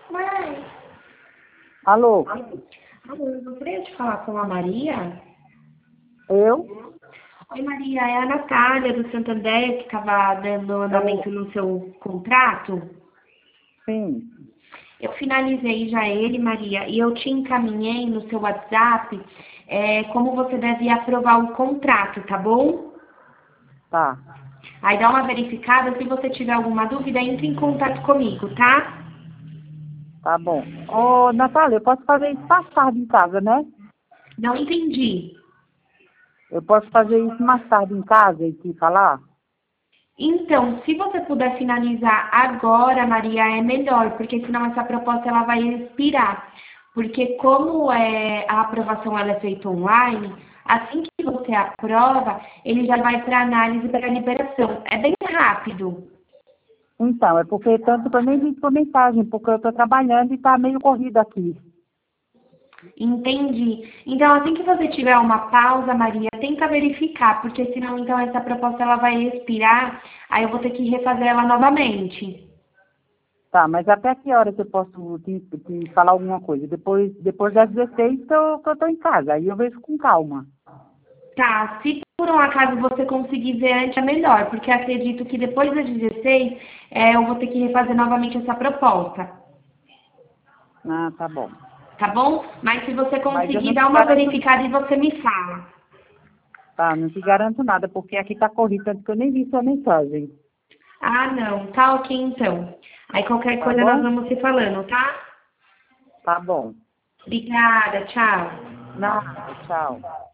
Mãe, Alô, alô, eu gostaria de falar com a Maria. eu? Oi, Maria, é a Natália do Santander que estava dando andamento no seu contrato. Sim. Eu finalizei já ele, Maria, e eu te encaminhei no seu WhatsApp como você deve aprovar o contrato, tá bom? Tá, Aí dá uma verificada, se você tiver alguma dúvida, entre em contato comigo, tá? tá bom. Ô, Natália, eu posso fazer isso mais tarde em casa, né? Não entendi. Eu posso fazer isso mais tarde em casa e te falar? Então, se você puder finalizar agora, Maria, é melhor, porque senão essa proposta ela vai expirar. Porque como a aprovação ela é feita online, assim que você aprova, ele já vai para análise para liberação. É bem rápido. Então, é porque tanto que eu nem vi sua mensagem, porque eu estou trabalhando e tá meio corrido aqui. Entendi. Então, assim que você tiver uma pausa, Maria, tenta verificar, porque senão então essa proposta ela vai expirar, aí eu vou ter que refazer ela novamente. Tá, mas até que horas eu posso te falar alguma coisa? Depois das 16 que eu estou em casa, aí eu vejo com calma. Tá, se por um acaso você conseguir ver antes, é melhor, porque acredito que depois das 16, eu vou ter que refazer novamente essa proposta, Ah, tá bom. tá bom? Mas se você Mas eu conseguir, não dá te uma garanto, verificada e você me fala. tá, não te garanto nada, porque aqui tá corrido, tanto que eu nem vi sua mensagem. Ah, não, tá ok então. Aí qualquer Tá coisa nós bom? vamos se falando, tá? Tá bom. Obrigada, tchau. Nada, tchau.